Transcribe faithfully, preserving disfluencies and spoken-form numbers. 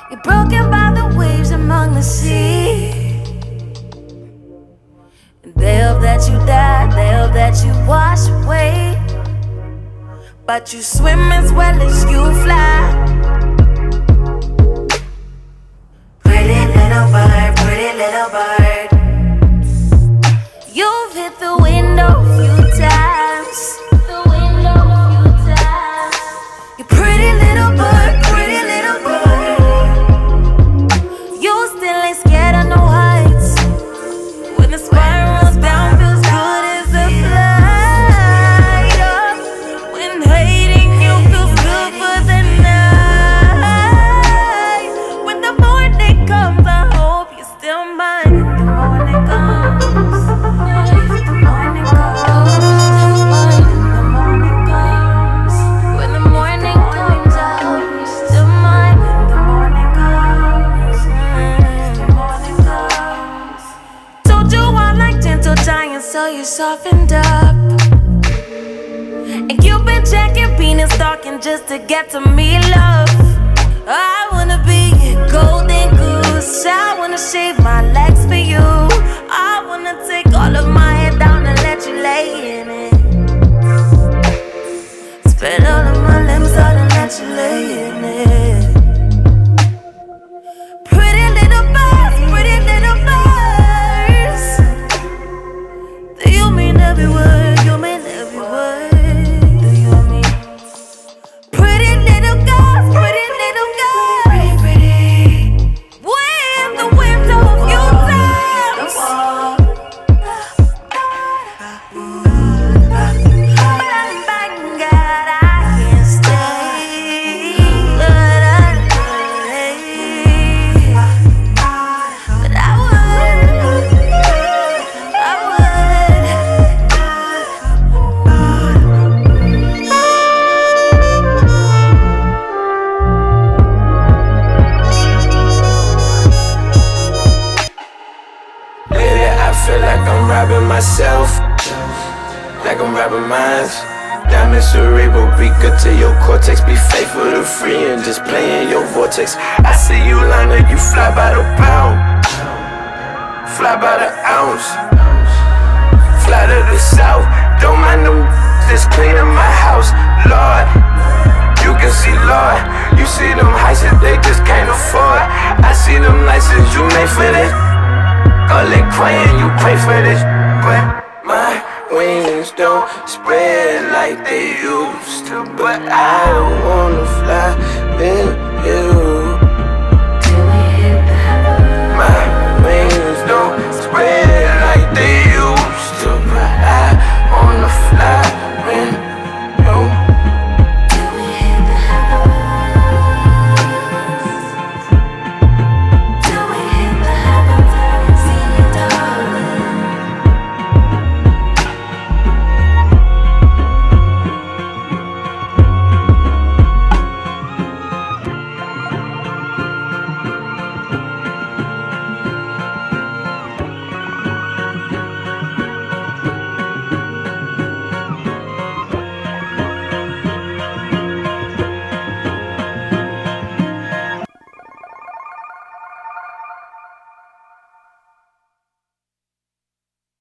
You're broken by the waves among the sea. They hope that you die, they hope that you wash away, but you swim as well as you fly. Pretty little bird, pretty little bird, you've hit the window a few times. The window a few times. You pretty little bird, pretty little bird, you still ain't scared of no heights. When the spirals down, feels good as a flight up. When hating you feels good for the night. When the morning comes, I hope you're still mine. The morning comes. The morning comes. The morning comes. When the morning comes, I hope you're still mine. The morning comes. The morning comes. Told you I like gentle giants, so you softened up. And you've been checking, penis stalking just to get to me, love. I wanna be a golden goose. I wanna shave my legs for you. I wanna take all of my hair down and let you lay in it. Spread all of my limbs out and let you lay in it. Pretty little birds, pretty little birds, do you mean every word? You mean every word? Do you mean pretty little girls, pretty little girls, pretty, pretty, with the window of your times. But I'm back, God, I can't stay. But I But I would, I would. Lately I feel like I'm robbing myself, like I'm robbing minds. Diamond cerebral, be good to your cortex. Be faithful to free and just play in your vortex. I see you Lana, you fly by the pound, fly by the ounce, fly to the south. Don't mind them just cleaning my house, Lord. You can see, Lord, you see them heights that they just can't afford. I see them licenses you made for this. All they crying, you pray for this. But my wings don't spread like they used to. But I wanna fly, been